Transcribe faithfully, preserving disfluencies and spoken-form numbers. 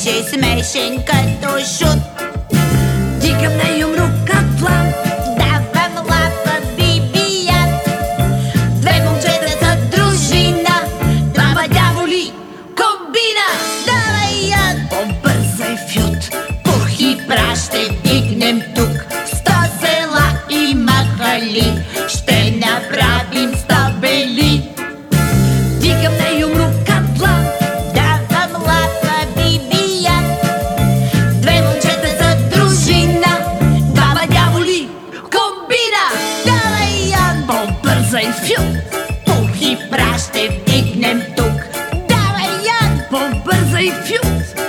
вече смешен като шут. Дигам на юмрук атлант, давам лапа Бибиян. Две момчета са дружина, двама дяволи комбина. Давай, Ян! по-бързай фют. Пух и прах ще дигнем тук. Сто села и махали ще направим стабели. Дигам на юмрук атлант, давам лапа Бибиян. Две момчета са дружина, двама дяволи комбина. Давай, Ян! по-бързай фют. Пух и прах ще вдигнем тук. Давай, Ян! по-бързай фют.